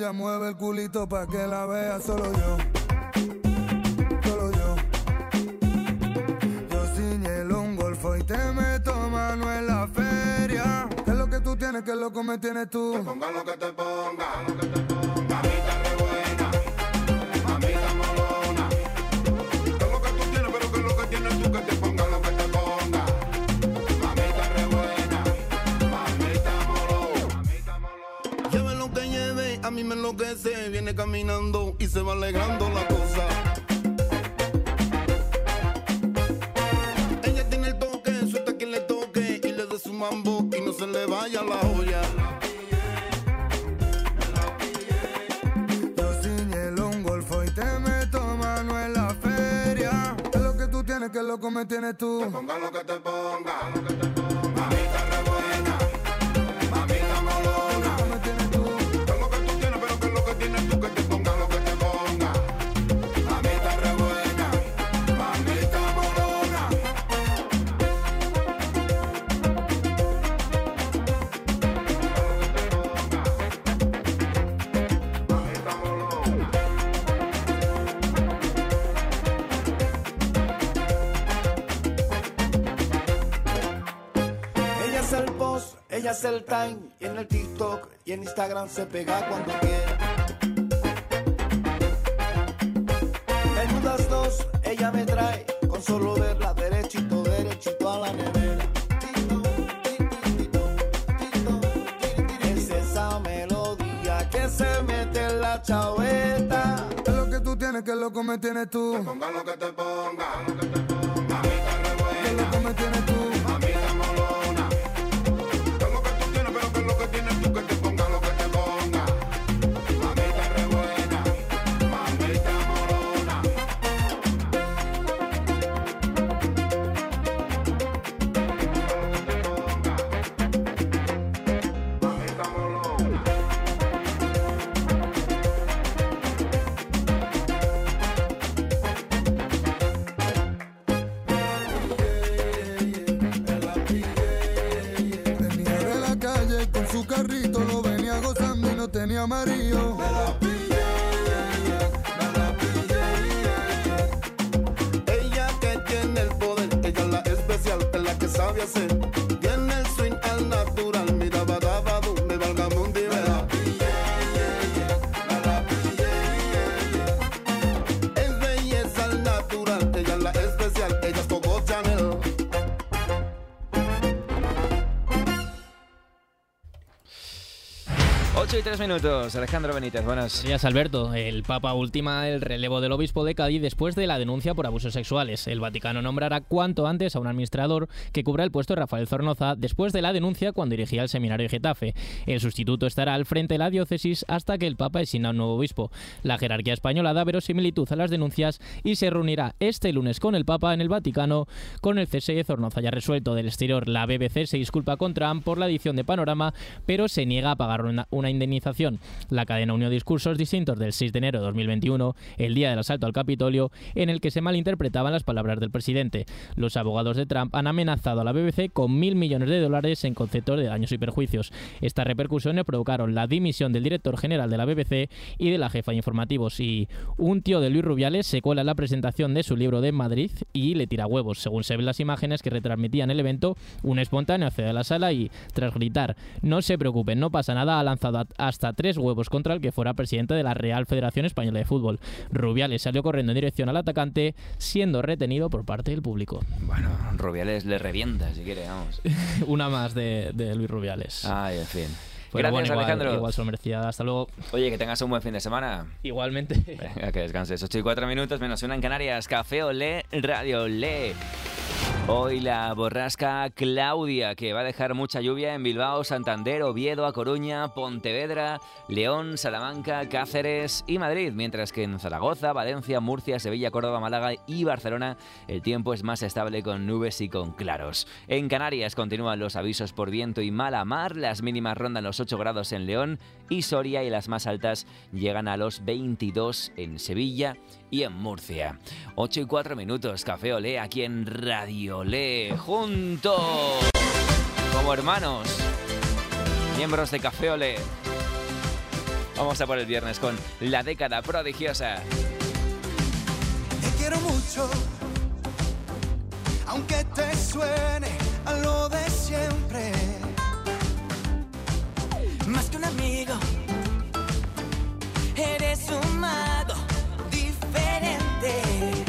Ella mueve el culito pa' que la vea solo yo. Solo yo. Yo ciñelo un golfo y te meto mano en la feria. ¿Qué es lo que tú tienes? ¿Qué loco me tienes tú? Te ponga lo que te ponga, lo que te ponga. Mamita re buena, mamita molona. ¿Qué es lo que tú tienes? Pero ¿qué es lo que tienes tú? Que te ponga lo que te ponga. Mamita re buena, mamita molona. Lleve lo que lleve, a mí me enloquece. Viene caminando y se va alegrando la cosa. Ella tiene el toque, suelta quien le toque y le dé su mambo y no se le vaya la olla. Yo ciñelo un golfo y te meto mano en la feria. ¿Qué es lo que tú tienes? ¿Qué loco me tienes tú? Te ponga lo que te ponga, lo que te ponga. Mamita re buena, mamita molona. ¿Qué me tienes tú? ¿Qué es lo que tú tienes? Pero ¿qué es lo que tienes tú? Que te ponga lo que te ponga. Mamita re buena, mamita molona. Mamita molona. Ella es el boss, ella es el time. Y en el TikTok y en Instagram se pega cuando quiera. Menudas dos, ella me trae. Con solo verla derechito, derechito a la nevera. Es esa melodía que se mete en la chaveta. ¿Qué es lo que tú tienes? ¿Qué loco me tienes tú? Te ponga lo que te ponga, lo que te ponga. Mamita re ¿Qué buena, loco me tienes tú? mamita molona. ¿Qué es lo que tú tienes? Pero ¿qué es lo que tienes tú? Que te ponga lo que te ponga. Mamita re buena, mamita molona. Mamita molona. Venía de la calle con su carrito, lo venía gozando y no tenía amarillo. Me la pillé, me la pillé. Ella que tiene el poder, ella es la especial, es la que sabe hacer. Tiene el swing al natural, mira badabadu, me valga mundi, Me la pillé, me la pillé. es belleza al natural, ella es la especial, ella es Coco Chanel. 8:03, Alejandro Benítez, buenas. Días, Alberto. El Papa ultima el relevo del obispo de Cádiz después de la denuncia por abusos sexuales. El Vaticano nombrará cuanto antes a un administrador que cubra el puesto de Rafael Zornoza después de la denuncia cuando dirigía el seminario de Getafe. El sustituto estará al frente de la diócesis hasta que el Papa designa un nuevo obispo. La jerarquía española da verosimilitud a las denuncias y se reunirá este lunes con el Papa en el Vaticano con el cese de Zornoza ya resuelto. Del exterior, la BBC se disculpa con Trump por la edición de Panorama, pero se niega a pagar una indemnización. La cadena unió discursos distintos del 6 de enero de 2021, el día del asalto al Capitolio, en el que se malinterpretaban las palabras del presidente. Los abogados de Trump han amenazado a la BBC con $1.000 millones en conceptos de daños y perjuicios. Estas repercusiones provocaron la dimisión del director general de la BBC y de la jefa de informativos. Y un tío de Luis Rubiales se cuela en la presentación de su libro de Madrid y le tira huevos. Según se ven las imágenes que retransmitían el evento, un espontáneo accede a la sala y, tras gritar "no se preocupen, no pasa nada", ha lanzado hasta 3 huevos contra el que fuera presidente de la Real Federación Española de Fútbol. Rubiales salió corriendo en dirección al atacante, siendo retenido por parte del público. Bueno, Rubiales le revienta si quiere, vamos. Una más de Luis Rubiales. Ay, en fin. Pero Gracias, bueno, Alejandro. igual se lo merecía. Hasta luego. Oye, que tengas un buen fin de semana. Igualmente. Venga, que descanses. 8:04, menos una en Canarias. Café Olé, Radio Olé. Hoy la borrasca Claudia, que va a dejar mucha lluvia en Bilbao, Santander, Oviedo, A Coruña, Pontevedra, León, Salamanca, Cáceres y Madrid, mientras que en Zaragoza, Valencia, Murcia, Sevilla, Córdoba, Málaga y Barcelona el tiempo es más estable con nubes y con claros. En Canarias continúan los avisos por viento y mala mar, las mínimas rondan los 8 grados en León y Soria y las más altas llegan a los 22 en Sevilla y en Murcia. 8:04, Café Olé aquí en Radio Olé, juntos como hermanos, miembros de Café Olé. Vamos a por el viernes con La Década Prodigiosa. Te quiero mucho, aunque te suene a lo de siempre. Más que un amigo, eres un mago diferente.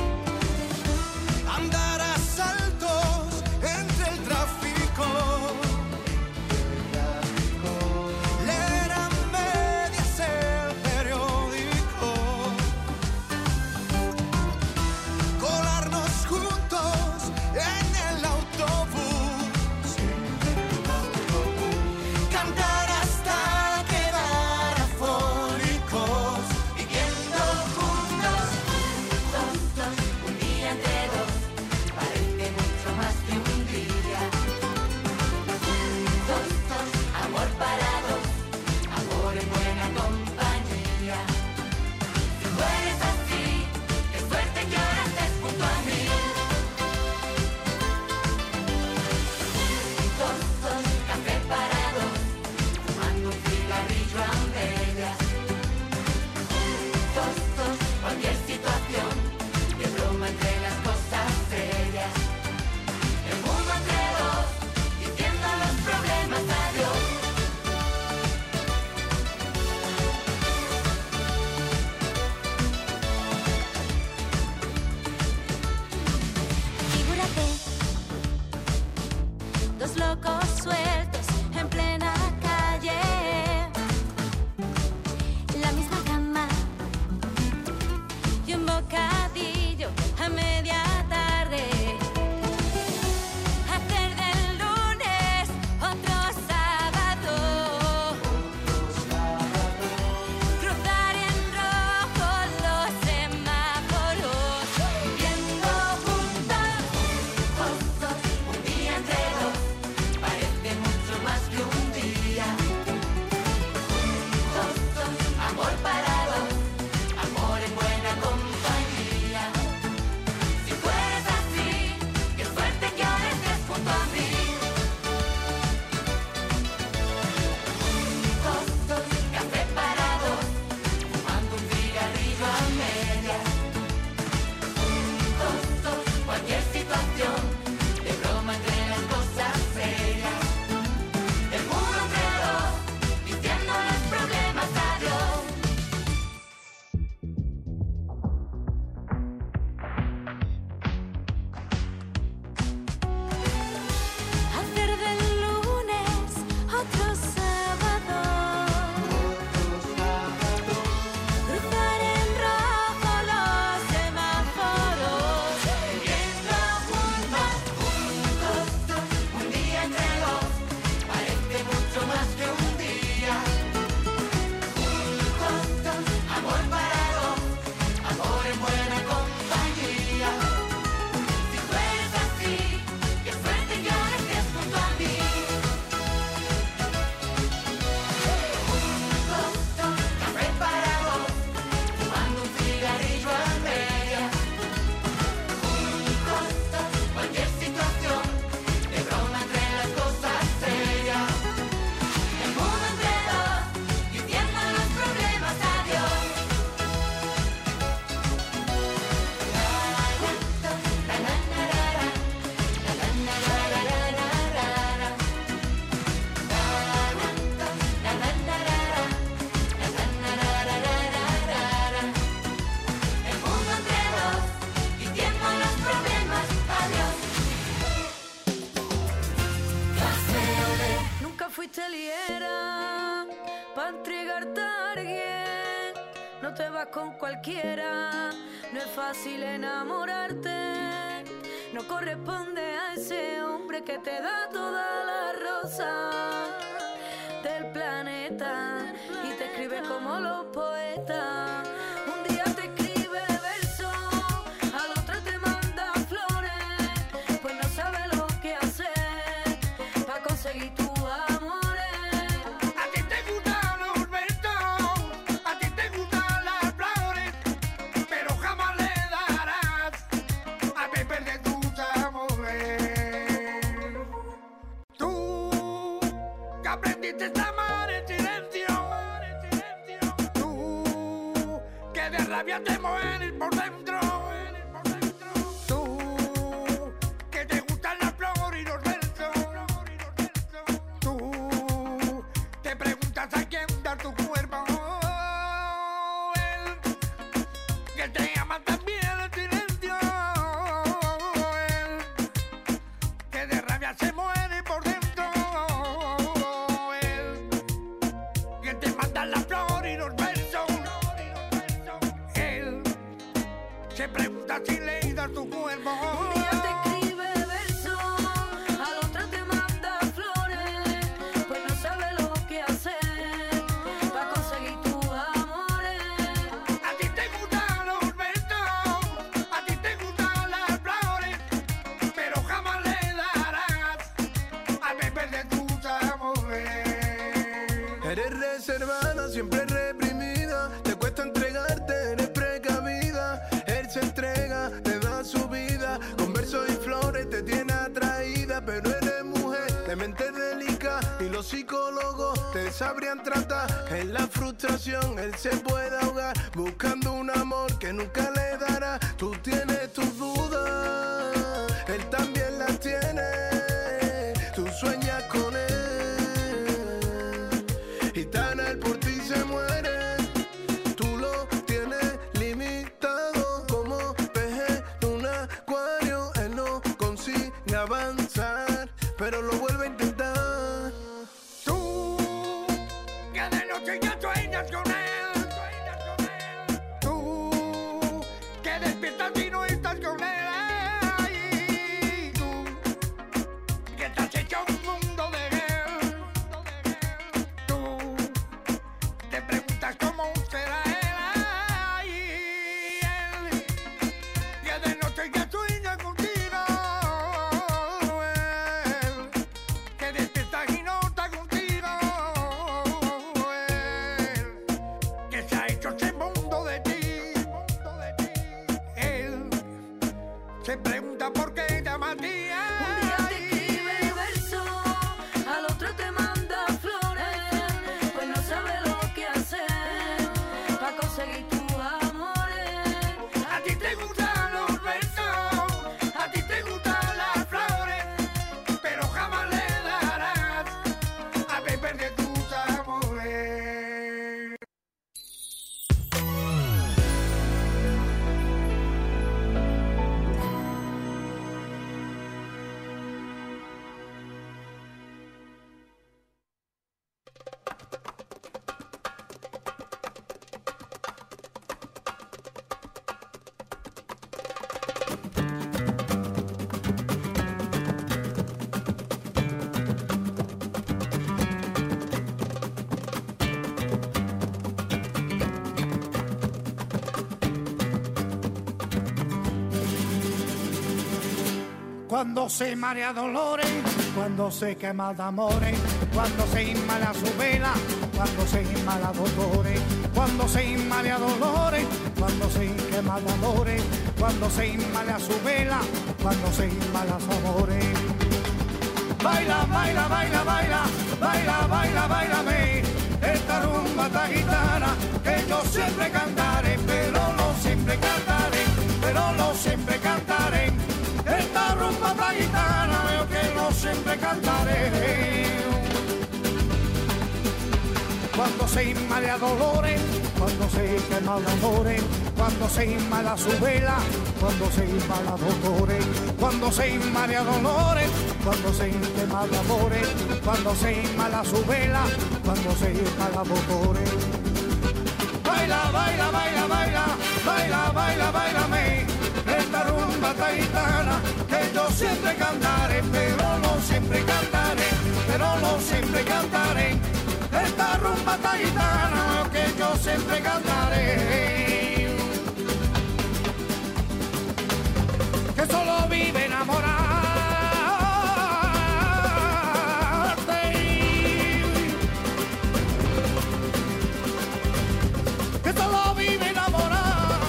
Andar a saltos entre el tráfico, leer a medias el periódico, colarnos juntos en el autobús, cantar hasta quedar afónicos, viviendo juntos, un día entre dos, parece mucho más que un día. Amor para dos, amor en buena compañía. Si tú eres así, qué suerte que ahora estés junto a mí. Café para dos, fumando un cigarrillo a medias. Cualquier situación, de broma entre las cosas serias. El mundo entre dos, diciendo los problemas adiós. Figúrate, dos locos sueltos en plena calle, la misma cama y un bocadillo a media tarde. Hacer del lunes otro sábado, cruzar en rojo los semáforos, viendo juntos, un día entre dos, parece mucho más que un día. Amor para dos, amor en buena compañía. Si tú eres así, qué suerte que ahora estés junto a mí. Café para dos, fumando un cigarrillo a medias. Cualquier situación, de broma entre las cosas serias. El mundo entre dos, diciendo los problemas adiós. Hacer del lunes otro sábado, cruzar en rojo los semáforos, viendo juntos, un día entre dos, parece mucho más que un día. Amor para dos, amor en buena compañía. Si tú eres así, qué suerte que ahora estés junto a mí. Café para dos, fumando un cigarrillo a medias. Cualquier situación, de broma entre las cosas serias. El mundo entre dos, diciendo los problemas adiós. El mundo entre dos, diciendo los problemas adiós. Nunca fuiste liera para entregarte a alguien. No te vas con cualquiera, no es fácil enamorarte. No corresponde a ese hombre que te da toda la rosa del planeta y te escribe como los poetas. Un día te escribe versos, al otro te manda flores, pues no sabe lo que hacer para conseguir tus amores. A ti te gustan los versos, a ti te gustan las flores, pero jamás le darás a Pepe de tus amores. Tú, que aprendiste a amar en silencio, rabia te mueres por dentro. Tú, que te gustan las flores y los versos. Tú, te preguntas a quién dar tu cuerpo. Él, que te ama también el silencio. Él, que de rabia se muere por dentro. Él, que te manda las flores y los versos. Él, se pregunta si le das tu cuerpo. Un día te escribe versos, al otro te manda flores, pues no sabe lo que hacer para conseguir tus amores. A ti te gustan los versos, a ti te gustan las flores, pero jamás le darás a beber de tus amores. Eres reservada, siempre reprimida. Te cuesta entregarte, eres precavida. Él se entrega, te da su vida. Con versos y flores te tiene atraída. Pero eres mujer de mente delicada. Y los psicólogos te sabrían tratar. En la frustración él se puede ahogar, buscando un amor que nunca le dará. Tú tienes tus dudas, él también las tiene. Tú sueñas con él y tan él por ti se muere. Tú lo tienes limitado como pez en un acuario. Él no consigue avanzar, pero lo vuelve a intentar. Tú, que de noche ya sueñas con él. Tú, que despiertas y no estás con él. Ay, tú, que te has hecho un mundo de él. Tú, te preguntas cómo será él. Ay, él, que de noche ya sueña contigo. Él, que despiertas y no está contigo. Él, que se ha hecho ese mundo de ti. Él, se pregunta por qué te ama a ti. Un día te escribe versos, al otro te manda flores, pues no sabe lo que hacer para conseguir tus amores. A ti te gustan los versos, a ti te gustan las flores, pero jamás le darás a beber de tus amores. Cuando se marea dolores, cuando se quema de amores, cuando se inmala su vela, cuando se inmala dolores, cuando se inmala dolores, cuando se quema de amores, cuando se inmala su vela, cuando se inmala su amores. Baila, baila, baila, baila, baila, baila, bailame, esta rumba ta gitana que yo siempre cantaré, pero no siempre cantaré, pero no siempre cantaré. Esta rumba ta gitana veo que no siempre cantaré. Cuando se inmala dolores, cuando se quema de amores, cuando se inmala su vela, cuando se inmala dolores, cuando se inmala dolores, cuando se quema de amores, cuando se inmala su vela, cuando se inmala dolores. Baila, baila, baila, baila, baila, baila, bailame, esta rumba ta gitana que yo siempre cantaré, pero no siempre cantaré, pero no siempre cantaré. Esta rumba ta gitana que yo siempre cantaré. Que solo vive enamorarte. Que solo vive enamorarte.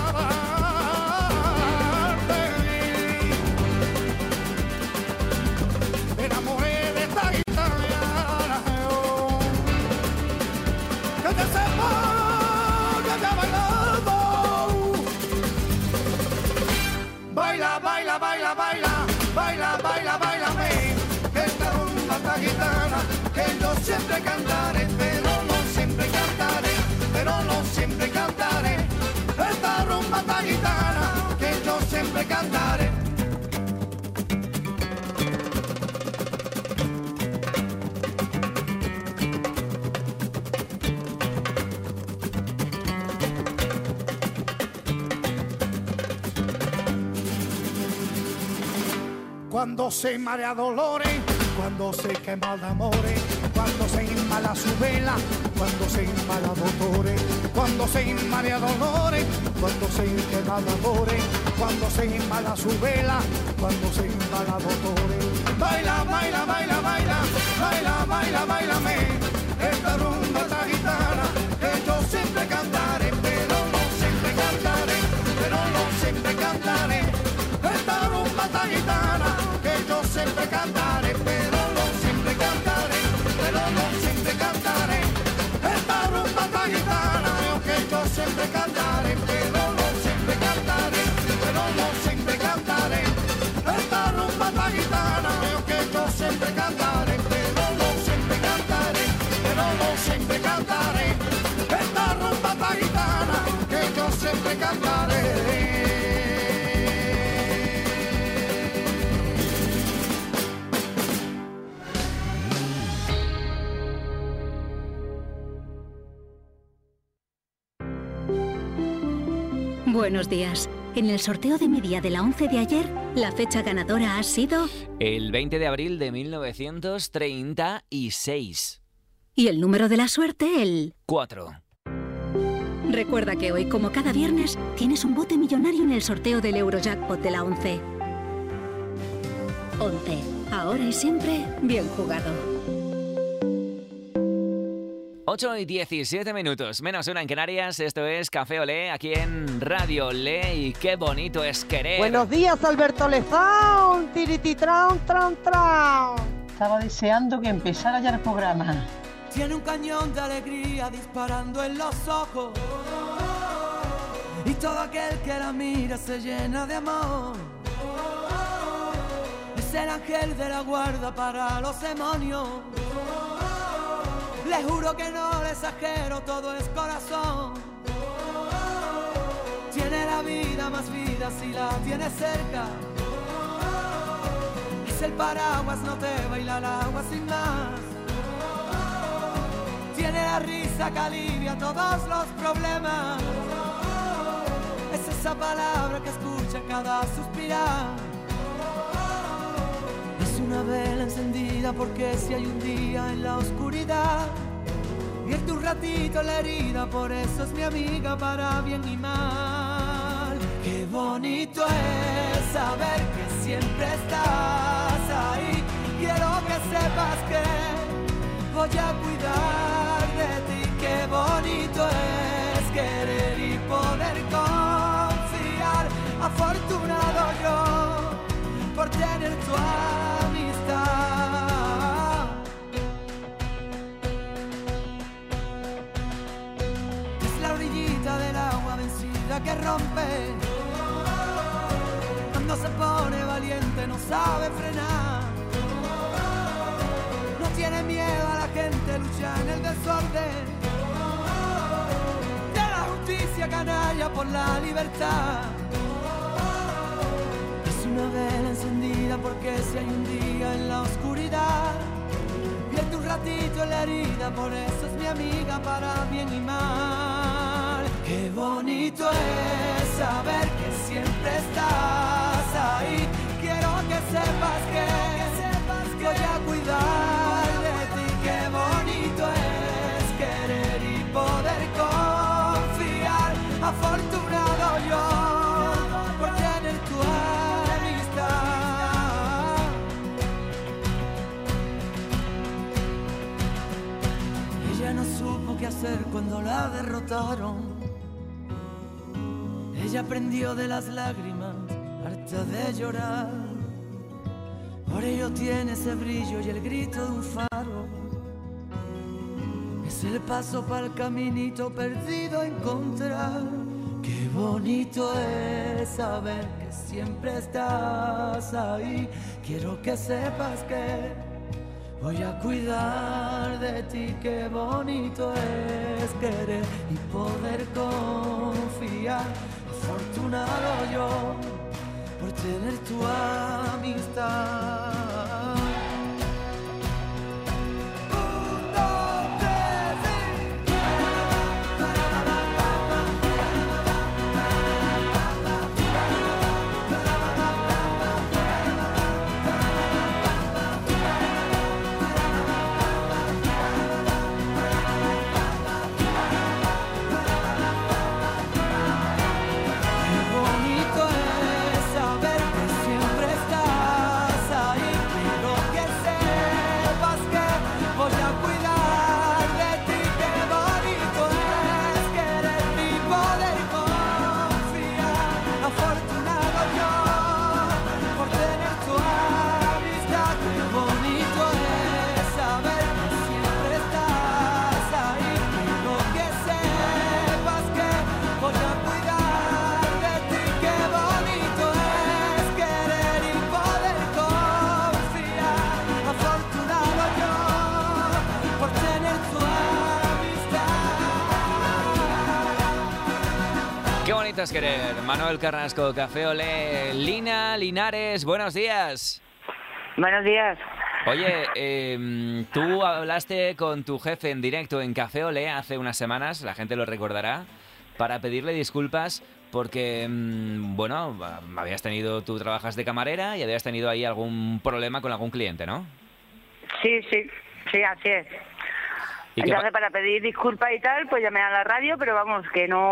Me enamoré de esta gitana. Que te sepa que te ha bailado. cuando se marea dolores, cuando se quema de amores, cuando se inmala su vela, cuando se inmala dolores, cuando se inmala dolores, cuando se quema de amores, cuando se inmala su vela, cuando se inmala dolores. Baila, baila, baila, baila, baila, baila, bailame, esta rumba esta gitana, que yo siempre cantaré, pero no siempre cantaré, pero no siempre cantaré, esta rumba esta gitana, que yo siempre cantaré, pero no siempre cantaré, pero no siempre cantaré, esta rumba esta gitana, que yo siempre cantaré, pero no siempre cantaré, pero no siempre cantaré, esta rumba esta gitana, que yo siempre cantaré, pero no siempre cantaré, pero no siempre cantaré, esta rumba esta gitana, que yo siempre cantaré. Buenos días. En el sorteo de mi día de la 11 de ayer, la fecha ganadora ha sido... El 20 de abril de 1936. Y el número de la suerte, el... 4. Recuerda que hoy, como cada viernes, tienes un bote millonario en el sorteo del Eurojackpot de la 11. 11. Ahora y siempre, bien jugado. 8 y 17 minutos, menos una en Canarias. Esto es Café Olé, aquí en Radio Olé. Y qué bonito es querer. Buenos días, Alberto Lezón. Tirititran, tran, tran. Estaba deseando que empezara ya el programa. Tiene un cañón de alegría disparando en los ojos, y todo aquel que la mira se llena de amor. Es el ángel de la guarda para los demonios. Le juro que no le exagero, todo es corazón. Tiene la vida más vida si la tiene cerca. Es el paraguas, no te baila el agua sin más. Tiene la risa que alivia todos los problemas. Es esa palabra que escucha cada suspirar. Es una vela encendida porque si hay un día en la oscuridad, vierte un ratito la herida, por eso es mi amiga para bien y mal. Qué bonito es saber que siempre estás ahí. Quiero que sepas que voy a cuidar de ti. Qué bonito es querer y poder confiar. Afortunado yo por tener tu amistad. Es la orillita del agua vencida que rompe. Cuando se pone valiente no sabe frenar. No tiene miedo a la gente, lucha en el desorden. De la justicia canalla por la libertad. Una vela encendida porque si hay un día en la oscuridad, vierte un ratito en la herida, por eso es mi amiga para bien y mal. Qué bonito es saber que siempre estás ahí. Quiero que sepas que voy a cuidar de ti. Qué bonito es querer y poder confiar. Afortunado yo por tener tu amistad. Ella no supo qué hacer cuando la derrotaron. Ella aprendió de las lágrimas, harta de llorar. Por ello tiene ese brillo y el grito de un faro. Es el paso para el caminito perdido a encontrar. Qué bonito es saber que siempre estás ahí. Quiero que sepas que voy a cuidar de ti. Qué bonito es querer y poder confiar. Afortunado yo por tener tu amistad. bonito es querer. Manuel Carrasco, Café Olé. Lina Linares, buenos días. Buenos días. Oye, tú hablaste con tu jefe en directo en Café Olé hace unas semanas, la gente lo recordará, para pedirle disculpas porque, bueno, tú trabajas de camarera y habías tenido ahí algún problema con algún cliente, ¿no? Sí, así es. Entonces, para pedir disculpas y tal, pues llamé a la radio, pero vamos,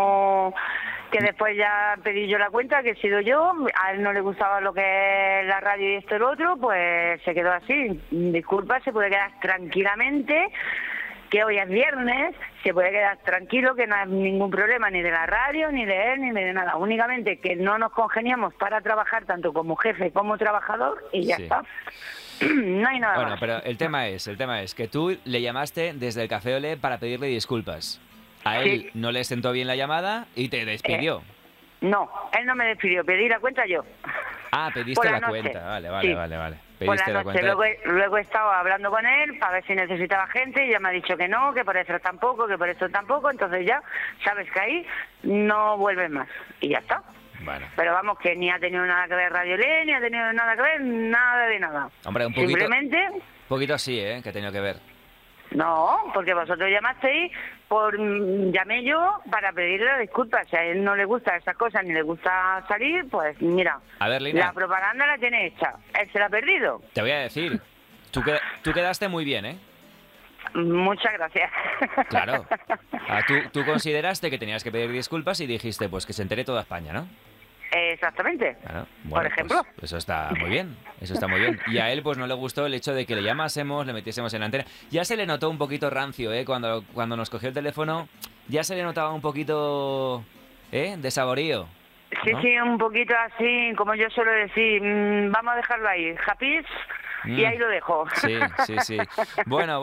que después ya pedí yo la cuenta, que he sido yo, a él no le gustaba lo que es la radio y esto y lo otro, pues se quedó así. Disculpa, se puede quedar tranquilamente, que hoy es viernes, se puede quedar tranquilo, que no hay ningún problema ni de la radio, ni de él, ni de nada. Únicamente que no nos congeniamos para trabajar tanto como jefe como trabajador y ya está. No hay nada más. Pero el tema es que tú le llamaste desde el Café Olé para pedirle disculpas. A él no le sentó bien la llamada y te despidió. No, él no me despidió, pedí la cuenta yo. Ah, pediste la cuenta, vale. Por la noche, luego he estado hablando con él para ver si necesitaba gente y ya me ha dicho que no, que por eso tampoco, entonces ya sabes que ahí no vuelves más y ya está. Bueno. Pero vamos, que ni ha tenido nada que ver Radio Olé, ni ha tenido nada que ver, nada de nada. Hombre, un poquito, simplemente... Un poquito sí, que ha tenido que ver. No, porque vosotros llamasteis, llamé yo para pedirle disculpas. Si a él no le gusta esas cosas ni le gusta salir, pues mira, a ver, Lina, la propaganda la tiene hecha. Él se la ha perdido. Te voy a decir, tú quedaste muy bien, ¿eh? Muchas gracias. Claro. Tú consideraste que tenías que pedir disculpas y dijiste, pues que se entere toda España, ¿no? Exactamente. Claro. Bueno, por ejemplo. Pues eso está muy bien. Y a él pues no le gustó el hecho de que le llamásemos, le metiésemos en la antena. Ya se le notó un poquito rancio, cuando nos cogió el teléfono, ya se le notaba un poquito, de saborío. ¿No? Sí, un poquito así, como yo suelo decir, vamos a dejarlo ahí, happy, y ahí lo dejo. Sí. Bueno,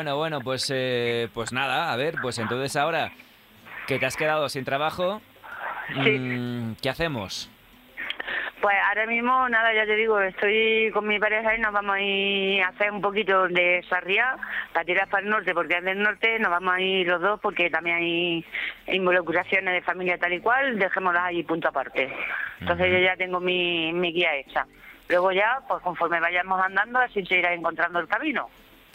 pues nada, a ver, pues entonces ahora que te has quedado sin trabajo, ¿qué hacemos? Pues ahora mismo, nada, ya te digo, estoy con mi pareja y nos vamos a ir a hacer un poquito de Sarriá para tirar para el norte, porque es del norte, nos vamos a ir los dos porque también hay involucraciones de familia tal y cual, dejémoslas ahí punto aparte. Entonces yo ya tengo mi guía hecha. Luego ya, pues conforme vayamos andando, así se irá encontrando el camino.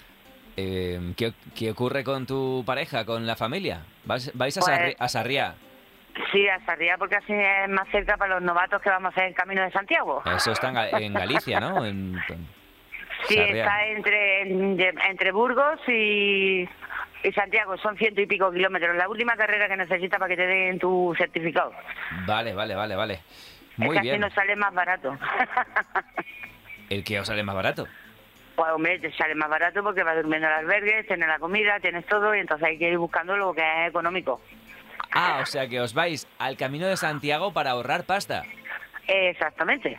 ¿Qué ocurre con tu pareja, con la familia? ¿Vais a Sarriá? Sí, a Sarriá, porque así es más cerca para los novatos que vamos a hacer el Camino de Santiago. Eso está en Galicia, ¿no? Sí, está entre Burgos y Santiago, son 100 y pico kilómetros. La última carrera que necesitas para que te den tu certificado. Vale. Muy bien. Así nos sale más barato. ¿El qué os sale más barato? Pues hombre, te sale más barato porque vas durmiendo en el albergue, tienes la comida, tienes todo y entonces hay que ir buscando lo que es económico. Ah, o sea que os vais al Camino de Santiago para ahorrar pasta. Exactamente.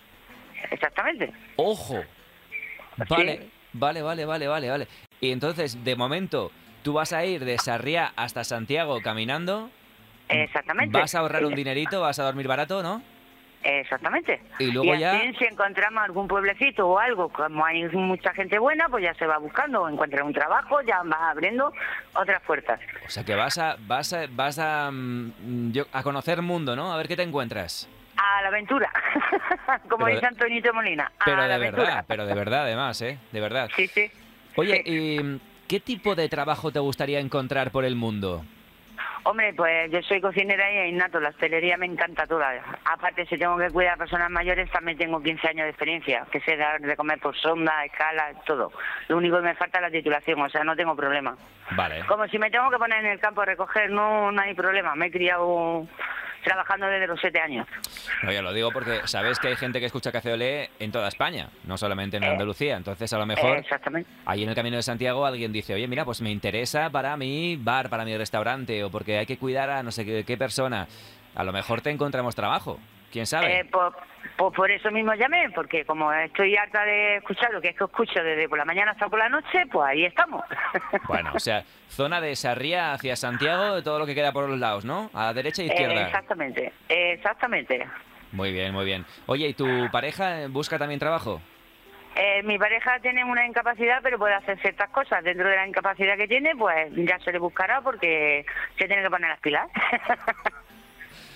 ¡Ojo! Vale, ¿Sí? Vale. Y entonces, de momento, tú vas a ir de Sarriá hasta Santiago caminando. Exactamente. Vas a ahorrar un dinerito, vas a dormir barato, ¿no? Exactamente. Y luego así, si encontramos algún pueblecito o algo, como hay mucha gente buena, pues ya se va buscando, encuentra un trabajo, ya vas abriendo otras puertas. O sea que vas a conocer mundo, ¿no? A ver qué te encuentras. A la aventura, como dice Antonito Molina. Pero de verdad, además, de verdad. Sí. Oye, ¿y qué tipo de trabajo te gustaría encontrar por el mundo? Hombre, pues yo soy cocinera y innato, la hostelería me encanta toda. Aparte, si tengo que cuidar a personas mayores, también tengo 15 años de experiencia, que sé dar de comer por sonda, escala, todo. Lo único que me falta es la titulación, o sea, no tengo problema. Vale. Como si me tengo que poner en el campo a recoger, no hay problema. Me he criado trabajando desde los 7 años. No, ya lo digo porque sabes que hay gente que escucha Café Olé en toda España, no solamente en Andalucía. Entonces, a lo mejor, ahí en el Camino de Santiago alguien dice, oye, mira, pues me interesa para mi bar, para mi restaurante, o porque hay que cuidar a no sé qué persona. A lo mejor te encontramos trabajo. ¿Quién sabe? Pues por eso mismo llamé, porque como estoy harta de escuchar lo que es que escucho desde por la mañana hasta por la noche, pues ahí estamos. Bueno, o sea, zona de Sarriá hacia Santiago, de todo lo que queda por los lados, ¿no? A la derecha e izquierda. Exactamente. Muy bien. Oye, ¿y tu pareja busca también trabajo? Mi pareja tiene una incapacidad, pero puede hacer ciertas cosas. Dentro de la incapacidad que tiene, pues ya se le buscará porque se tiene que poner las pilas.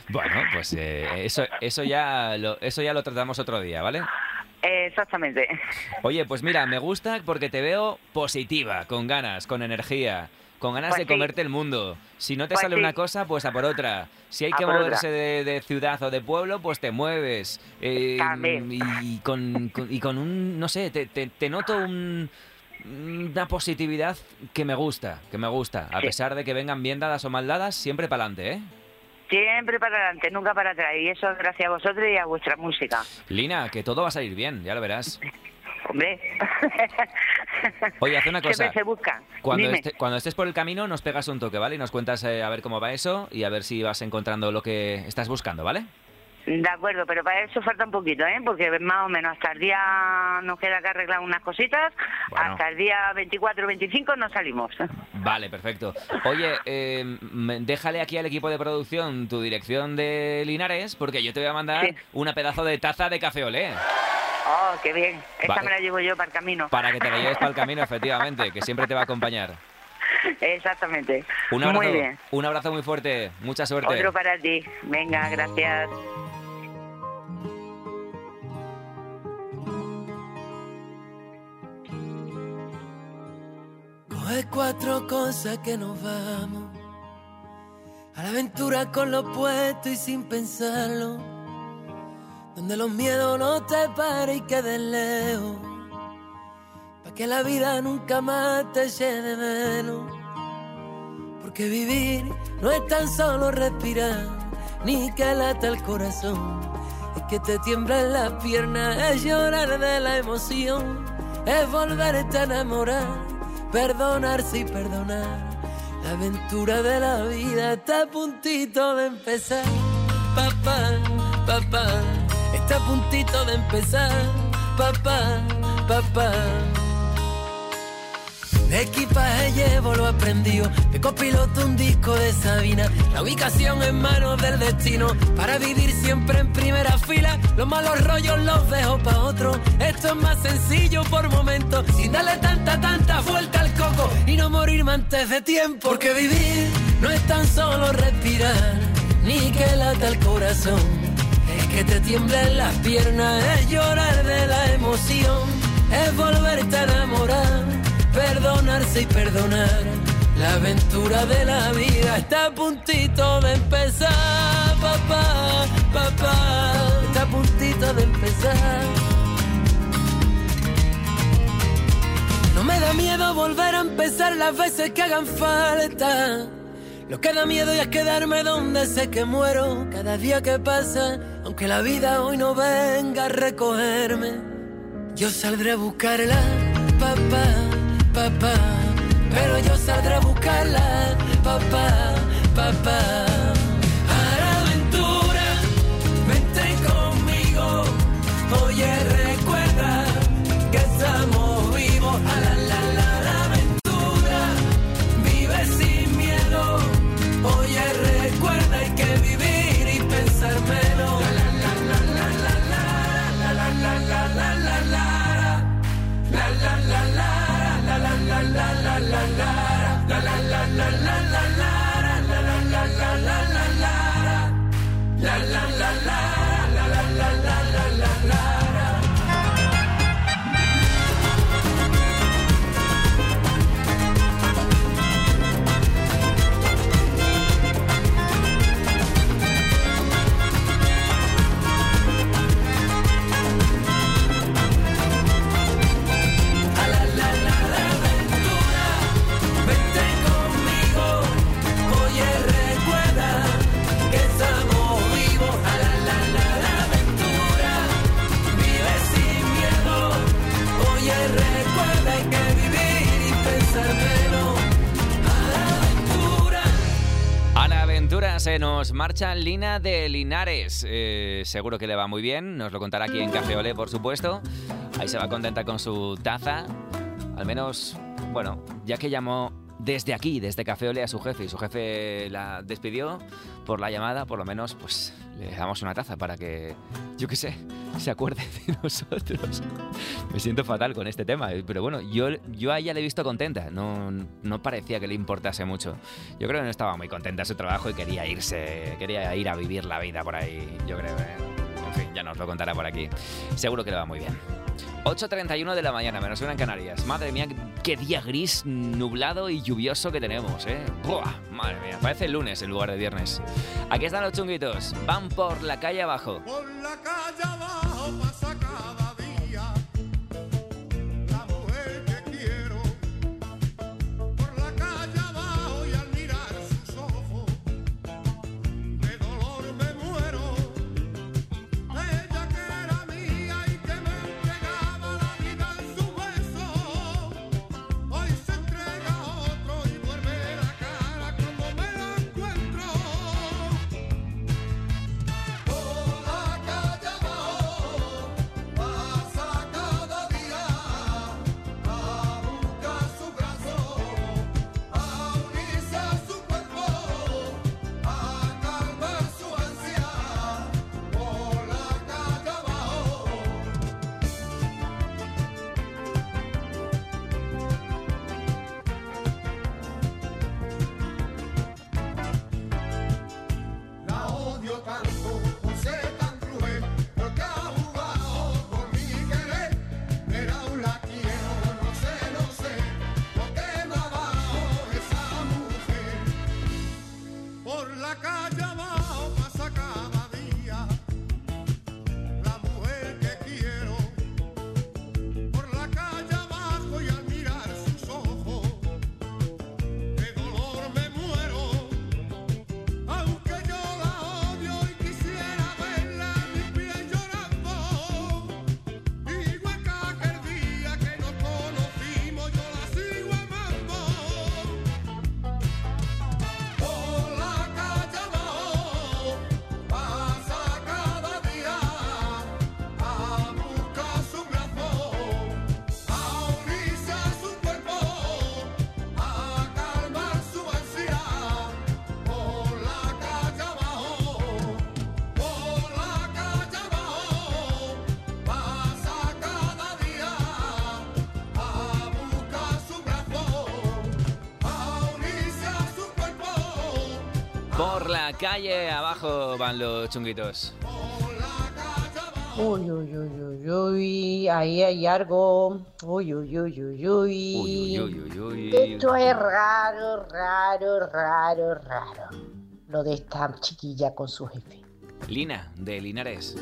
Bueno, pues eso ya lo tratamos otro día, ¿vale? Exactamente. Oye, pues mira, me gusta porque te veo positiva, con ganas, con energía, con ganas Pues de sí. comerte el mundo. Si no te Pues sale sí. una cosa, pues a por otra. Si hay A que por moverse otra. de ciudad o de pueblo, pues te mueves. También. Y con un, no sé, te noto una positividad que me gusta. A Sí. pesar de que vengan bien dadas o mal dadas, siempre para adelante, ¿eh? Siempre para adelante, nunca para atrás. Y eso es gracias a vosotros y a vuestra música. Lina, que todo va a salir bien, ya lo verás. Hombre. Oye, haz una cosa. Siempre se busca. Cuando, Dime. cuando estés por el camino nos pegas un toque, ¿vale? Y nos cuentas a ver cómo va eso y a ver si vas encontrando lo que estás buscando, ¿vale? De acuerdo, pero para eso falta un poquito, ¿eh? Porque más o menos hasta el día nos queda que arreglar unas cositas. Bueno. Hasta el día 24 o 25 no salimos. Vale, perfecto. Oye, déjale aquí al equipo de producción tu dirección de Linares porque yo te voy a mandar Sí. una pedazo de taza de café olé. Oh, qué bien. Esta Vale. me la llevo yo para el camino. Para que te la lleves para el camino, efectivamente, que siempre te va a acompañar. Exactamente. Un abrazo, Muy bien. un abrazo muy fuerte. Mucha suerte. Otro para ti. Venga, gracias. Coge 4 cosas que nos vamos a la aventura con lo puesto y sin pensarlo, donde los miedos no te paren y queden lejos, pa' que la vida nunca más te eche de menos. Porque vivir no es tan solo respirar, ni que lata el corazón, es que te tiemblan las piernas, es llorar de la emoción, es volverte a enamorar, perdonarse y perdonar. La aventura de la vida está a puntito de empezar. Papá, papá, está a puntito de empezar. Papá, papá. De equipaje llevo lo aprendido, de copiloto un disco de Sabina, la ubicación en manos del destino, para vivir siempre en primera fila, los malos rollos los dejo pa' otro, esto es más sencillo por momentos, sin darle tanta vuelta al coco, y no morirme antes de tiempo, porque vivir no es tan solo respirar, ni que lata el corazón, es que te tiemblen las piernas, es llorar de la emoción, es volverte a enamorar, perdonarse y perdonar. La aventura de la vida está a puntito de empezar. Papá, papá, está a puntito de empezar. No me da miedo volver a empezar las veces que hagan falta. Lo que da miedo ya es quedarme donde sé que muero. Cada día que pasa, aunque la vida hoy no venga a recogerme, yo saldré a buscarla, papá, papá, pero yo saldré a buscarla, papá, papá. A la aventura, vente conmigo, oye, recuerda que estamos vivos. A la aventura, vive sin miedo, oye, recuerda hay que vivir y pensar menos. Se nos marcha Lina de Linares. Seguro que le va muy bien. Nos lo contará aquí en Café Olé, por supuesto. Ahí se va contenta con su taza. Al menos, bueno, ya que llamó desde aquí, desde Café Olé a su jefe, y su jefe la despidió por la llamada. Por lo menos pues le damos una taza para que, yo qué sé, se acuerde de nosotros. Me siento fatal con este tema, pero bueno, yo a ella le he visto contenta, no parecía que le importase mucho. Yo creo que no estaba muy contenta en su trabajo y quería ir a vivir la vida por ahí, yo creo, En fin, ya nos lo contará por aquí. Seguro que le va muy bien. 8:31 de la mañana, menos una en Canarias. Madre mía, qué día gris, nublado y lluvioso que tenemos, ¡Buah! Madre mía, parece lunes en lugar de viernes. Aquí están los chunguitos, van por la calle abajo. Por la calle abajo pasa cada día la mujer que quiero. Por la calle abajo y al mirar sus ojos de dolor me muero. Ella que era mía y que me entregaba la vida en su beso, hoy se entrega a otro y duerme la cara cuando me la encuentro. Por la calle abajo pasa cada día a buscar su brazo, a unirse a su cuerpo, a calmar su ansia. Por la calle abajo. La odio tanto por ser tan cruel, porque ha jugado por mi querer, pero aún la quiero, no sé, lo que me ha dado esa mujer. Por la calle abajo pasa cada día la mujer que quiero. Por la calle abajo y al mirar sus ojos de dolor me muero. Aunque yo la odio y quisiera verla a mis pies llorando, igual que aquel día que nos conocimos, yo la sigo amando. Por la calle abajo pasa cada día a buscar su brazo, a unirse a su cuerpo, a calmar su ansia. Por la calle abajo, por la calle abajo pasa cada día a buscar su brazo, a unirse a su cuerpo. Por la calle abajo van los chunguitos. Uy, uy, uy, uy, uy, ahí hay algo. Uy, uy, uy, uy, uy. Uy, uy, uy, uy. Esto es raro, raro, raro, raro. Lo de esta chiquilla con su jefe. Lina, de Linares.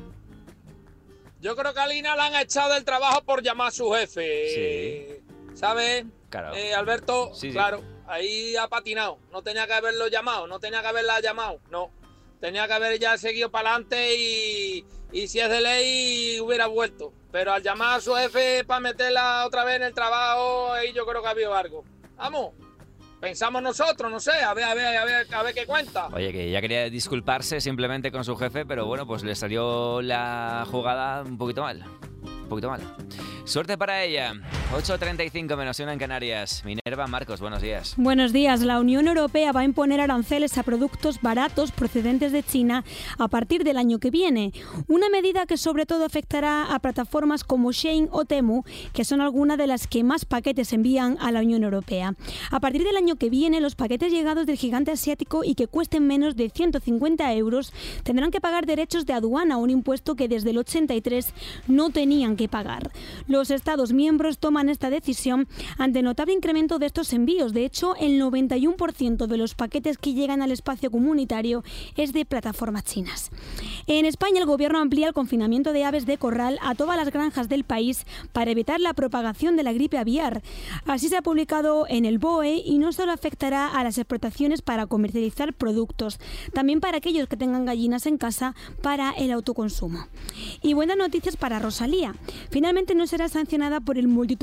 Yo creo que a Lina la han echado del trabajo por llamar a su jefe. ¿Sabes? Claro. Alberto, Sí, sí. claro, ahí ha patinado. No tenía que haberlo llamado, no tenía que haberla llamado, no. Tenía que haber ya seguido para adelante y si es de ley hubiera vuelto. Pero al llamar a su jefe para meterla otra vez en el trabajo, ahí yo creo que ha habido algo. Vamos, pensamos nosotros, no sé, a ver qué cuenta. Oye, que ya quería disculparse simplemente con su jefe, pero bueno, pues le salió la jugada un poquito mal. Un poquito mal. Suerte para ella. 8:35 menos una en Canarias. Minerva Marcos, buenos días. Buenos días. La Unión Europea va a imponer aranceles a productos baratos procedentes de China a partir del año que viene. Una medida que sobre todo afectará a plataformas como Shein o Temu, que son algunas de las que más paquetes envían a la Unión Europea. A partir del año que viene, los paquetes llegados del gigante asiático y que cuesten menos de 150 euros tendrán que pagar derechos de aduana, un impuesto que desde el 83 no tenían que pagar. Los Estados miembros toman esta decisión ante notable incremento de estos envíos. De hecho, el 91% de los paquetes que llegan al espacio comunitario es de plataformas chinas. En España, el Gobierno amplía el confinamiento de aves de corral a todas las granjas del país para evitar la propagación de la gripe aviar. Así se ha publicado en el BOE y no solo afectará a las explotaciones para comercializar productos, también para aquellos que tengan gallinas en casa para el autoconsumo. Y buenas noticias para Rosalía. Finalmente no será sancionada por el multitudinario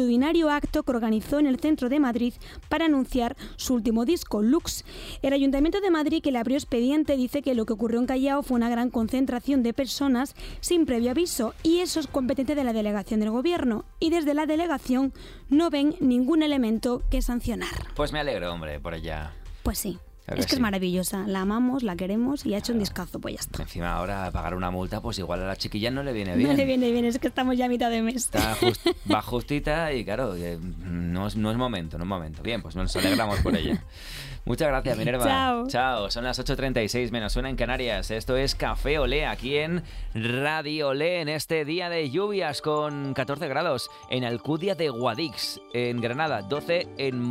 multitudinario acto que organizó en el centro de Madrid para anunciar su último disco, Lux. El Ayuntamiento de Madrid, que le abrió expediente, dice que lo que ocurrió en Callao fue una gran concentración de personas sin previo aviso, y eso es competencia de la delegación del Gobierno, y desde la delegación no ven ningún elemento que sancionar. Pues me alegro, hombre, por ella. Pues sí. Claro es que sí. Es maravillosa, la amamos, la queremos y ha hecho un discazo, pues ya está. Encima ahora pagar una multa, pues igual a la chiquilla no le viene bien. No le viene bien, es que estamos ya a mitad de mes. Va justita y claro, no es momento, no es momento. Bien, pues nos alegramos por ella. Muchas gracias, Minerva. Chao. Chao, son las 8:36 menos una en Canarias. Esto es Café Olé, aquí en Radio Olé, en este día de lluvias con 14 grados en Alcudia de Guadix, en Granada, 12 en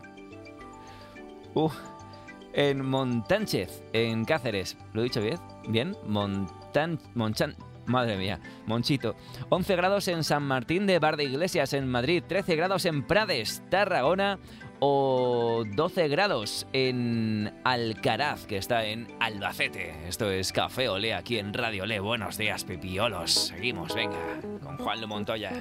Montánchez, en Cáceres. ¿Lo he dicho bien? ¿Bien? Madre mía, Monchito. 11 grados en San Martín de Bar de Iglesias, en Madrid. 13 grados en Prades, Tarragona. O 12 grados en Alcaraz, que está en Albacete. Esto es Café Olé, aquí en Radio Olé. Buenos días, pipiolos. Seguimos, venga, con Juan Lu Montoya.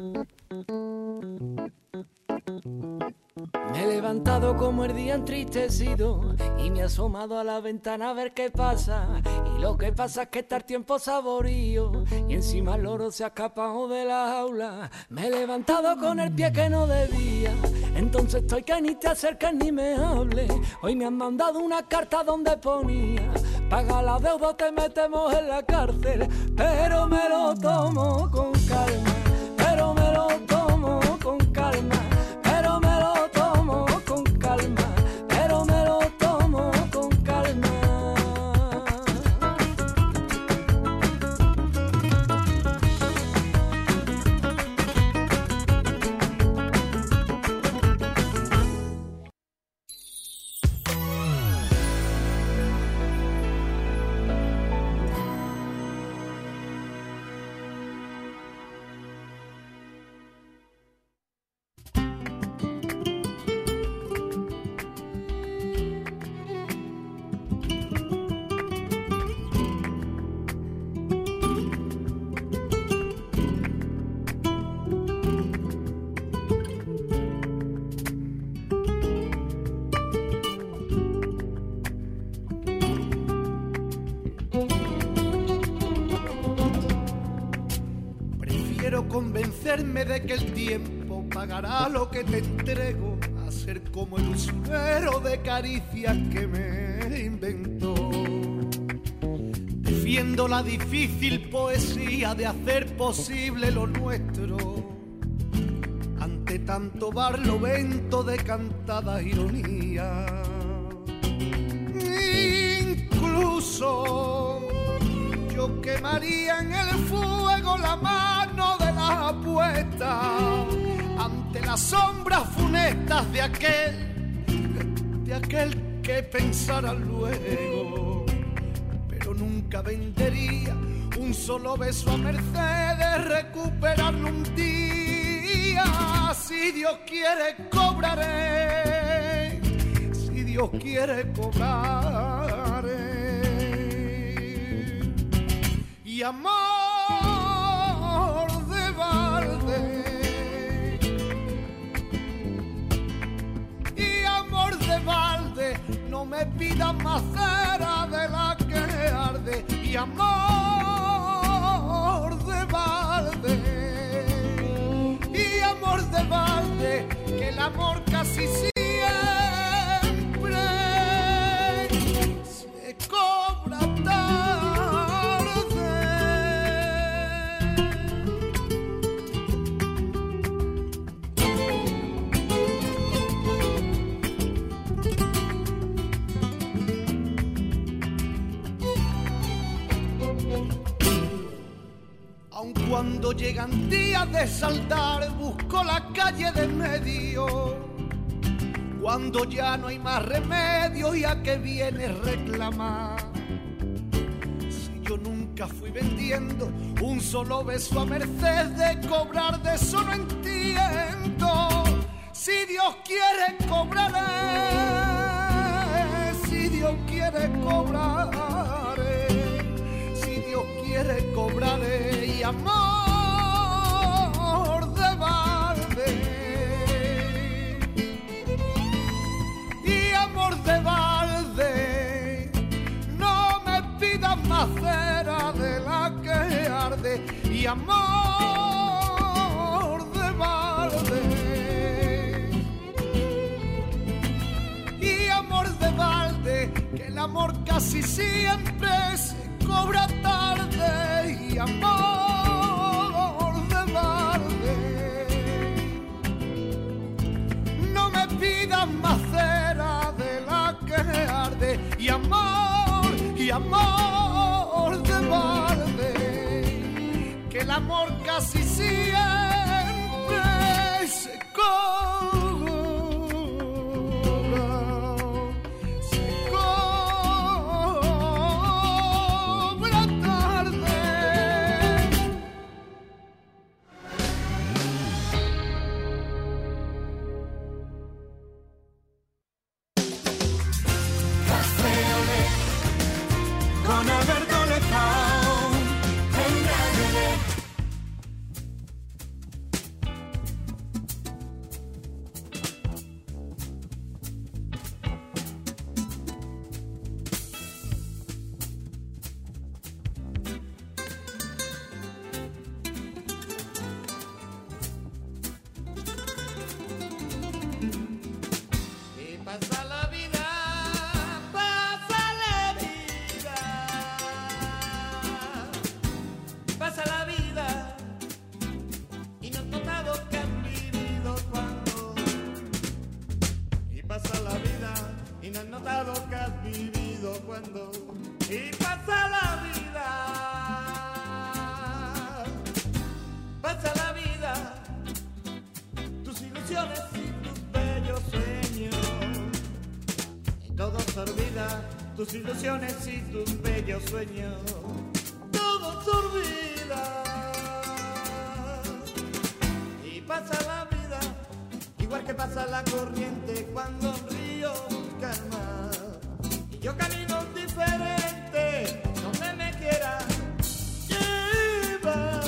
Me he levantado como el día entristecido y me he asomado a la ventana a ver qué pasa. Y lo que pasa es que está el tiempo saborío y encima el loro se ha escapado de la jaula. Me he levantado con el pie que no debía, entonces estoy que ni te acerques ni me hables. Hoy me han mandado una carta donde ponía: paga la deuda o te metemos en la cárcel. Pero me lo tomo con calma, pero me lo tomo con calma. Pero me lo tomo con calma, pero me lo tomo con calma. Convencerme de que el tiempo pagará lo que te entrego, a ser como el usurero de caricias que me inventó. Defiendo la difícil poesía de hacer posible lo nuestro, ante tanto barlovento de cantada ironía. Incluso yo quemaría en el fuego la mano de la apuesta ante las sombras funestas de aquel que pensara luego, pero nunca vendería un solo beso a merced de recuperarlo un día. Si Dios quiere cobraré, si Dios quiere cobraré. Y amor de balde, y amor de balde, no me pidas más cera de la que arde. Y amor de balde, y amor de balde, que el amor casi siempre se cobra tarde. Aun cuando llegan días de saldar, busco la calle de medio. Cuando ya no hay más remedio, ¿y a qué vienes reclamar? Si yo nunca fui vendiendo un solo beso a merced de cobrar, de eso no entiendo. Si Dios quiere cobraré, si Dios quiere cobraré, si Dios quiere cobraré. Y amor de balde, más cera de la que arde y amor de balde. Y amor de balde, que el amor casi siempre se cobra tarde. Y amor de balde, no me pidas más cera de la que arde. Y amor de balde, que el amor casi siempre se cobra tarde. Con Alberto Lezao en Radio Le. Y pasa la vida, pasa la vida, pasa la vida, y no has notado que has vivido cuando. Y pasa la vida, y no has notado que has vivido cuando. Y pasa la vida, pasa la vida, tus ilusiones y tus bellos sueños. Y todo se olvida, tus ilusiones y tus bellos sueños. Todo se olvida. Y pasa la vida, igual que pasa la corriente cuando un río calma. Y yo camino diferente, donde me quiera llevar.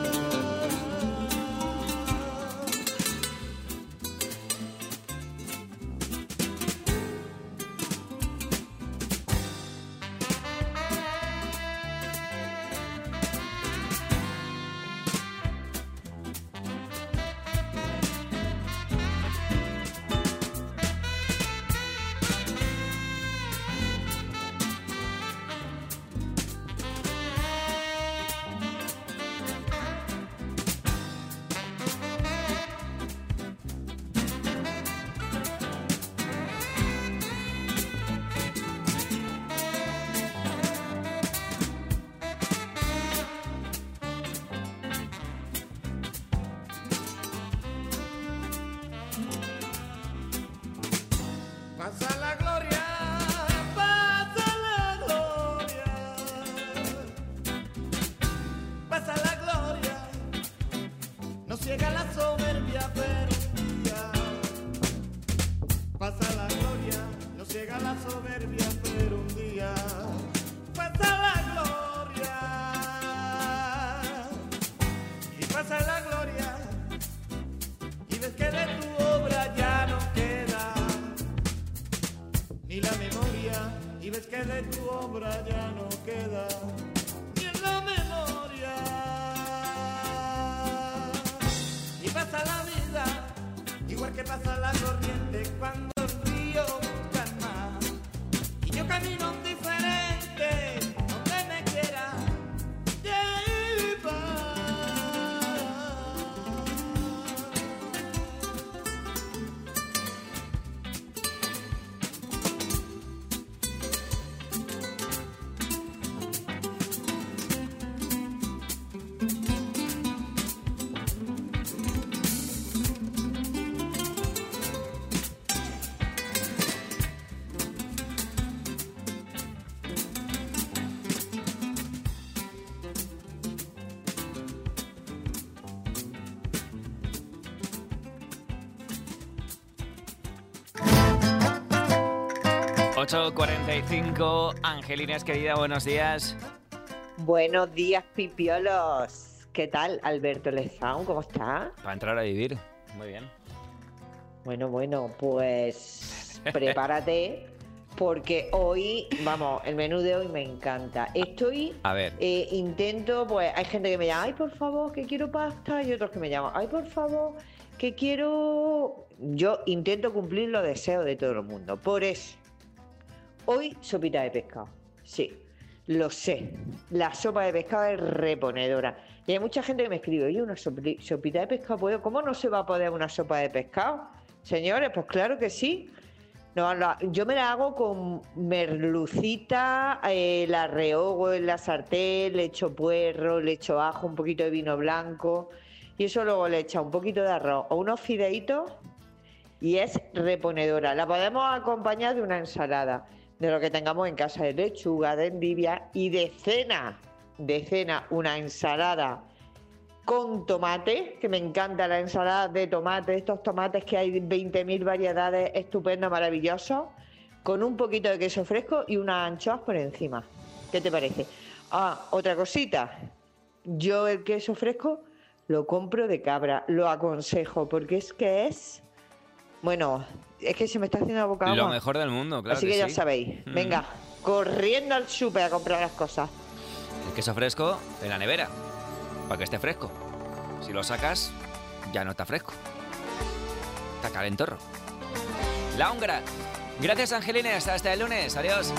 Pasa la gloria, pasa la gloria, pasa la gloria, no ciega la soberbia, pero un día. Pasa la gloria, no ciega la soberbia, pero un día. Pasa la gloria, y pasa la gloria, y ves que de tu obra ya no queda ni la memoria, y ves que de tu obra ya no queda ni en la memoria. Y pasa la vida, igual que pasa la corriente cuando el río calma. Y yo camino diferente, donde me quiera llevar. ...8:45... Angelina, querida, buenos días. Buenos días, pipiolos. ¿Qué tal, Alberto Lezao? ¿Cómo está? Para entrar a vivir. Muy bien. Bueno, pues prepárate porque hoy, vamos, el menú de hoy me encanta. Estoy, A ver. Intento, pues hay gente que me llama, ay, por favor, que quiero pasta, y otros que me llaman, ay, por favor, que quiero... Yo intento cumplir los deseos de todo el mundo. Por eso, hoy sopita de pescado. Sí, lo sé. La sopa de pescado es reponedora. Y hay mucha gente que me escribe, oye, una sopita de pescado, ¿puedo? ¿Cómo no se va a poder una sopa de pescado? Señores, pues claro que sí. No, yo me la hago con merlucita, la rehogo en la sartén, le echo puerro, le echo ajo, un poquito de vino blanco y eso luego le echa un poquito de arroz o unos fideitos y es reponedora. La podemos acompañar de una ensalada, de lo que tengamos en casa, de lechuga, de endivia y de cena una ensalada con tomate, que me encanta la ensalada de tomate, estos tomates que hay 20.000 variedades, estupendo, maravilloso, con un poquito de queso fresco y unas anchoas por encima. ¿Qué te parece? Ah, otra cosita, yo el queso fresco lo compro de cabra, lo aconsejo, porque es, bueno, es que se me está haciendo la boca agua. Lo mejor del mundo, claro. Así que ya sabéis, venga, corriendo al súper a comprar las cosas. El queso fresco en la nevera, para que esté fresco. Si lo sacas, ya no está fresco. Está calentorro. La húngara. Gracias, Angelines. Hasta el lunes. Adiós.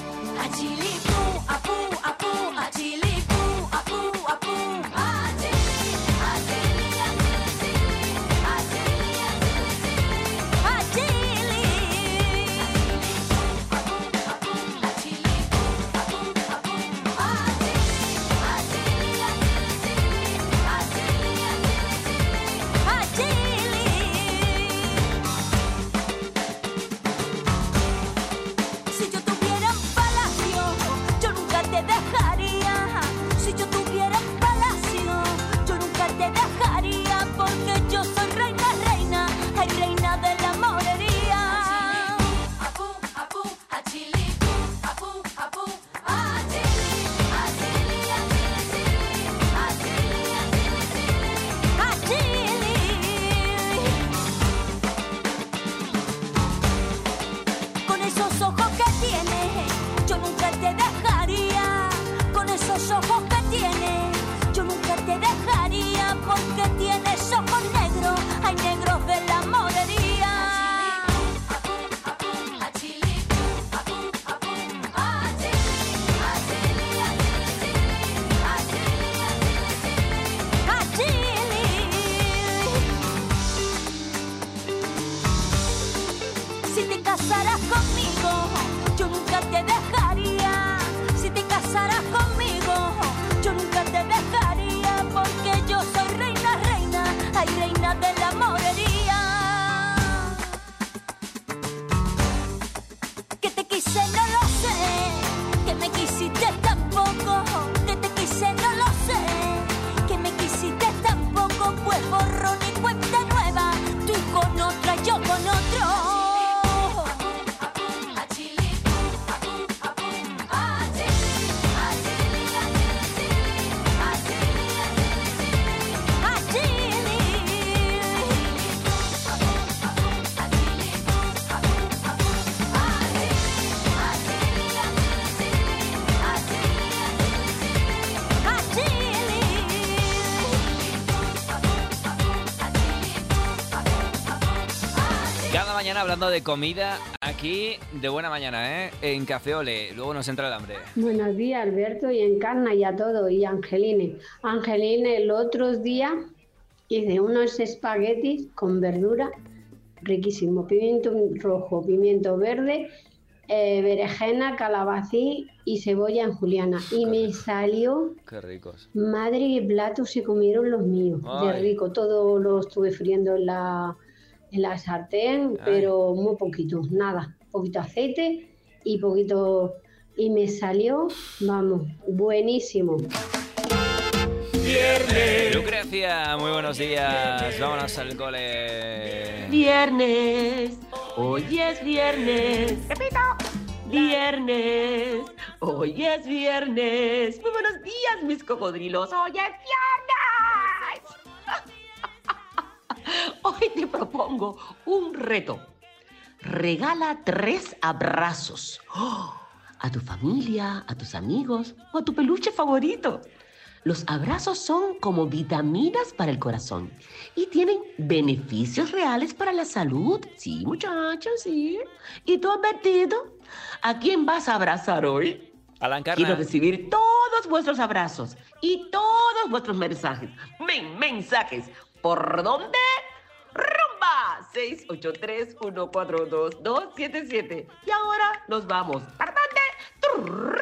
Hablando de comida, aquí de buena mañana, en Café Ole. Luego nos entra el hambre. Buenos días, Alberto, y Encarna y a todo, y Angeline. Angeline, el otro día hice unos espaguetis con verdura, riquísimo, pimiento rojo, pimiento verde, berenjena, calabacín y cebolla en juliana. Y me salió... Qué ricos. Madre, qué platos se comieron los míos. Ay. De rico, todo lo estuve friendo en la sartén, pero muy poquito, nada, poquito aceite y poquito, y me salió, vamos, buenísimo. Viernes. Lucrecia, muy buenos días, vámonos al cole. Viernes, hoy es viernes. Repito. Viernes, hoy es viernes. Muy buenos días, mis cocodrilos, hoy es viernes. Hoy te propongo un reto. regala 3 abrazos. ¡Oh! A tu familia, a tus amigos o a tu peluche favorito. Los abrazos son como vitaminas para el corazón y tienen beneficios reales para la salud. Sí, muchachos, sí. ¿Y tú, Albertito? ¿A quién vas a abrazar hoy? A la Encarna. Quiero recibir todos vuestros abrazos y todos vuestros mensajes. Mensajes. ¿Por dónde? ¡Rumba! 683-142-277. Y ahora nos vamos. ¿Para dónde?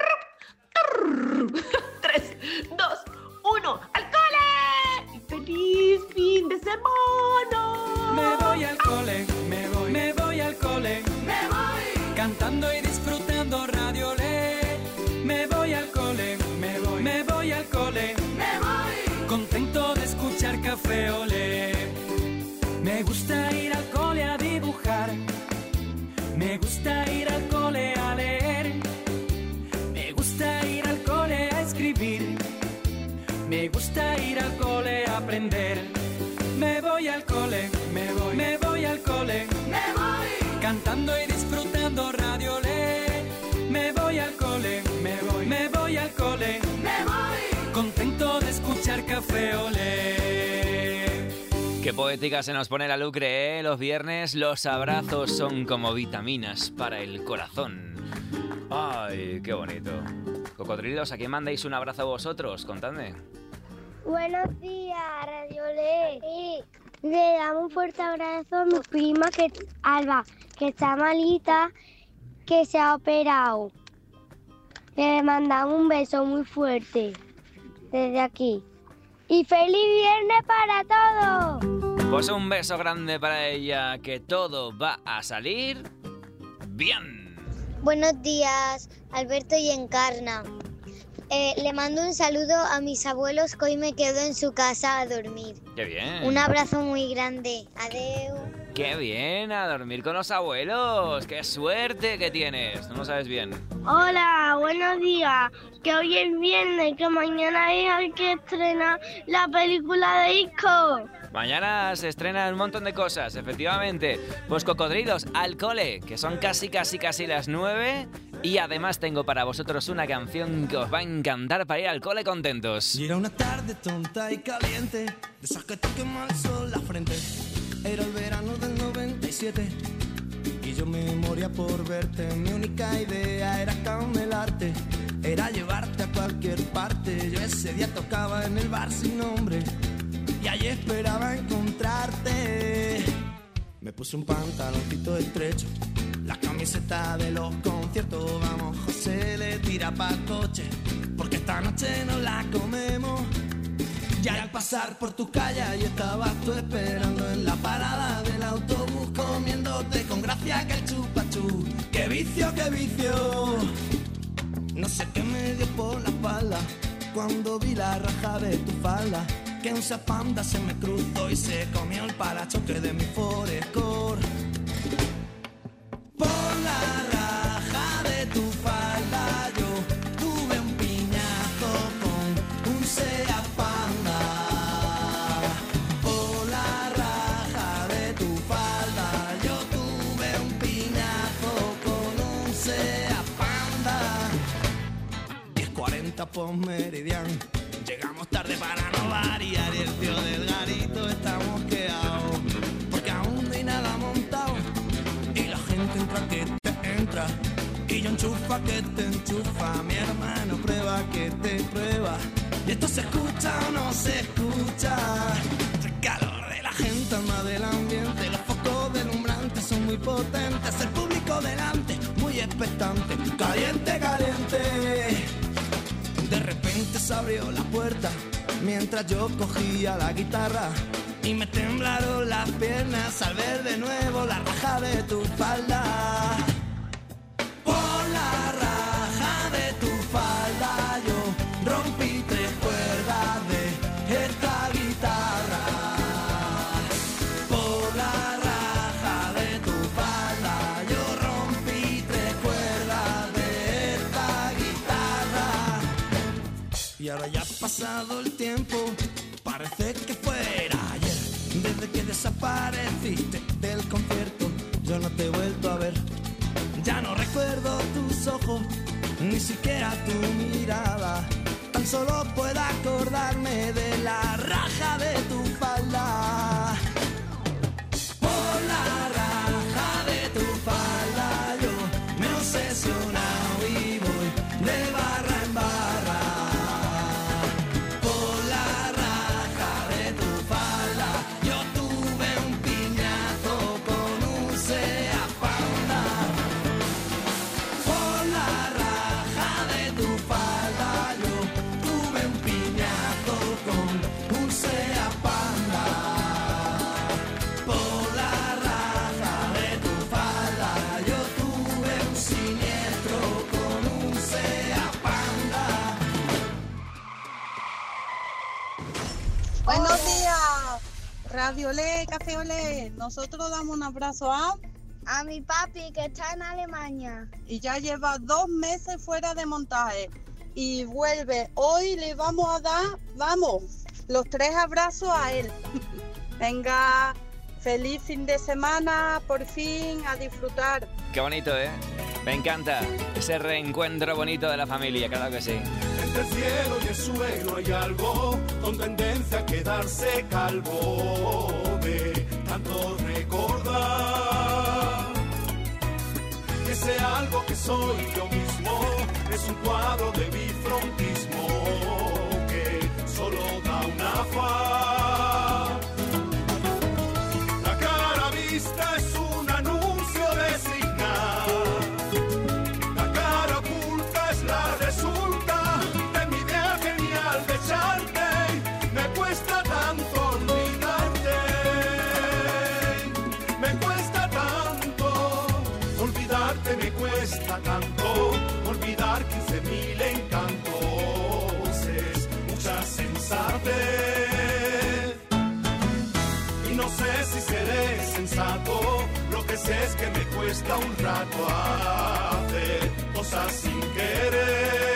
3, 2, 1. ¡Al cole! ¡Feliz fin de semana! Me voy al cole, me voy al cole, me voy cantando y disfrutando Radio Olé. Me voy al cole, me voy al cole, me voy contento de escuchar Café Olé. Me gusta ir al cole a dibujar, me gusta ir al cole a leer, me gusta ir al cole a escribir, me gusta ir al cole a aprender. Me voy al cole, me voy al cole, me voy cantando y disfrutando Radio Olé. Me voy al cole, me voy al cole, me voy contento de escuchar Café Olé. Qué poética se nos pone la Lucre, ¿eh? Los viernes los abrazos son como vitaminas para el corazón. Ay, qué bonito. Cocodrilos, ¿a quién mandáis un abrazo vosotros? Contadme. Buenos días, Radio Olé. Y le damos un fuerte abrazo a mi prima Alba, que está malita, que se ha operado. Le mandamos un beso muy fuerte desde aquí. ¡Y feliz viernes para todos! Pues un beso grande para ella, que todo va a salir bien. Buenos días, Alberto y Encarna. Le mando un saludo a mis abuelos que hoy me quedo en su casa a dormir. ¡Qué bien! Un abrazo muy grande. Adeu. ¡Qué bien! A dormir con los abuelos. ¡Qué suerte que tienes! No lo sabes bien. Hola, buenos días. Que hoy es viernes, que mañana es el que estrena la película de Isco. Mañana se estrenan un montón de cosas, efectivamente. Pues cocodrilos, al cole, que son casi las 9. Y además tengo para vosotros una canción que os va a encantar para ir al cole contentos. Y era una tarde tonta y caliente, de esas que te quema el sol la frente. Era el verano del 97 y yo me moría por verte. Mi única idea era camelarte, era llevarte a cualquier parte. Yo ese día tocaba en el bar sin nombre y allí esperaba encontrarte. Me puse un pantaloncito estrecho, la camiseta de los conciertos. Vamos, José, le tira pa'l coche, porque esta noche nos la comemos. Ya al pasar por tu calle, y estabas tú esperando en la parada del autobús, comiéndote con gracia que el chupachú. ¡Qué vicio, qué vicio! No sé qué me dio por la espalda cuando vi la raja de tu falda, que un Zapanda se me cruzó y se comió el parachoque de mi Forescore. Por la raja de tu falda yo tuve un piñazo con un Seat Panda. Por la raja de tu falda yo tuve un piñazo con un Seat Panda. 10:40 por Meridian. Llegamos tarde para no variar y el tío del garito está mosqueado, porque aún no hay nada montado y la gente entra que te entra y yo enchufa que te enchufa. Mi hermano prueba que te prueba y esto se escucha o no se escucha. El calor de la gente alma del ambiente, los focos deslumbrantes son muy potentes, el público delante muy expectante, caliente, caliente. De repente se abrió la puerta mientras yo cogía la guitarra y me temblaron las piernas al ver de nuevo la raja de tu falda. Por la raja de tu falda yo rompí 3 cuerdas de esta guitarra. Por la raja de tu falda yo rompí 3 cuerdas de esta guitarra. Y ahora ya ha pasado el tiempo, parece que fuera ayer, desde que desapareciste del concierto. Yo pero no te he vuelto a ver. Ya no recuerdo tus ojos, ni siquiera tu mirada. Tan solo puedo acordarme de la raja de tu falda. Por la raja de tu falda yo me he obsesionado y voy de barra en barra. Por la raja de tu falda yo tuve un piñazo con un Seat Panda. Por la raja de tu falda yo tuve un piñazo con un Seat Panda. Por la raja de tu falda yo tuve un siniestro con un Seat Panda. Buenos días, Radio Olé, Café Olé. Nosotros damos un abrazo a mi papi que está en Alemania. Y ya lleva 2 meses fuera de montaje y vuelve. Hoy le vamos a dar, los 3 abrazos a él. Venga, feliz fin de semana, por fin, a disfrutar. Qué bonito, ¿eh? Me encanta ese reencuentro bonito de la familia, claro que sí. Entre el cielo y el suelo hay algo con tendencia a quedarse calvo de tanto recordar. Que sea algo que soy yo mismo es un cuadro de bifrontismo que solo da una faz. La cara vista es un anuncio de señal. La cara oculta es la resulta de mi idea genial de echarte. Me cuesta tanto olvidarte. Me cuesta tanto olvidarte, me cuesta tanto olvidar 15.000 encantos. Es mucha sensatez. Y no sé si seré sensato, lo que sé es que me cuesta un rato hacer cosas sin querer.